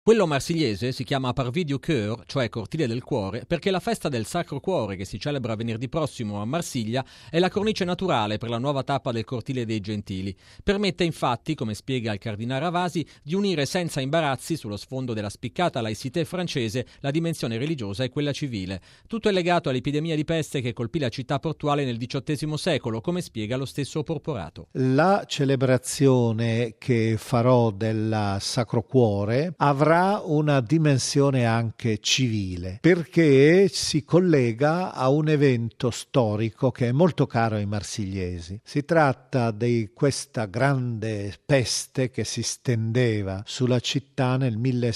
Quello marsigliese si chiama Parvis du Cœur, cioè Cortile del Cuore, perché la festa del Sacro Cuore, che si celebra venerdì prossimo a Marsiglia, è la cornice naturale per la nuova tappa del Cortile dei Gentili. Permette infatti, come spiega il cardinale Ravasi, di unire senza imbarazzi, sullo sfondo della spiccata laicité francese, la dimensione religiosa e quella civile. Tutto è legato all'epidemia di peste che colpì la città portuale nel XVIII secolo, come spiega lo stesso Porporato. La celebrazione che farò del Sacro Cuore avrà una dimensione anche civile, perché si collega a un evento storico che è molto caro ai marsigliesi. Si tratta di questa grande peste che si stendeva sulla città nel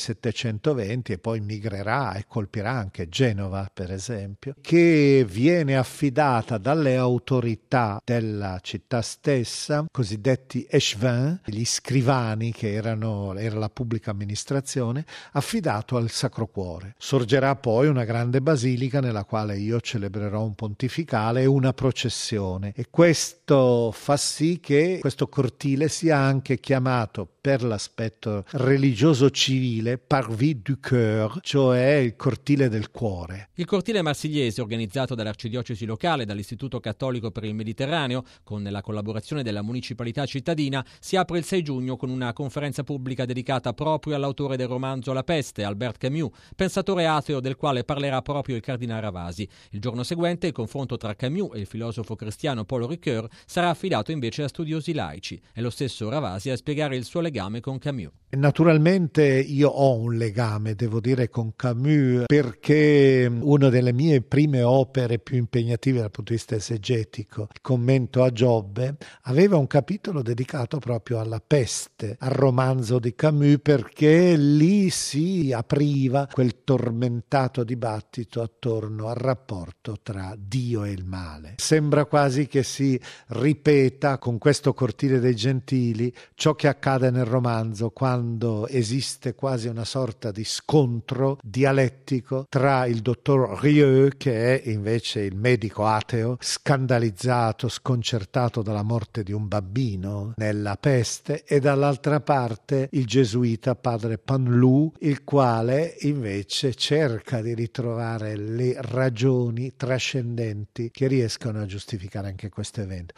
1720 e poi migrerà e colpirà anche Genova, per esempio, che viene affidata dalle autorità della città stessa, cosiddetti échevins, gli scrivani che era la pubblica amministrazione, affidato al Sacro Cuore. Sorgerà poi una grande basilica nella quale io celebrerò un pontificale e una processione, e questo fa sì che questo cortile sia anche chiamato, per l'aspetto religioso civile, Parvis du Cœur, cioè il cortile del cuore. Il cortile marsigliese, organizzato dall'arcidiocesi locale e dall'Istituto Cattolico per il Mediterraneo, con la collaborazione della municipalità cittadina, si apre il 6 giugno con una conferenza pubblica dedicata proprio all'autore del romanzo La peste, Albert Camus, pensatore ateo del quale parlerà proprio il cardinale Ravasi. Il giorno seguente il confronto tra Camus e il filosofo cristiano Paul Ricoeur sarà affidato invece a studiosi laici. È lo stesso Ravasi a spiegare il suo legame con Camus. Naturalmente io ho un legame, devo dire, con Camus, perché una delle mie prime opere più impegnative dal punto di vista esegetico, il commento a Giobbe, aveva un capitolo dedicato proprio alla peste, al romanzo di Camus, perché lì si apriva quel tormentato dibattito attorno al rapporto tra Dio e il male. Sembra quasi che si ripeta con questo Cortile dei Gentili ciò che accade nel romanzo, quando esiste quasi una sorta di scontro dialettico tra il dottor Rieu, che è invece il medico ateo, scandalizzato, sconcertato dalla morte di un bambino nella peste, e dall'altra parte il gesuita padre Panlou, il quale invece cerca di ritrovare le ragioni trascendenti che riescono a giustificare anche questo evento.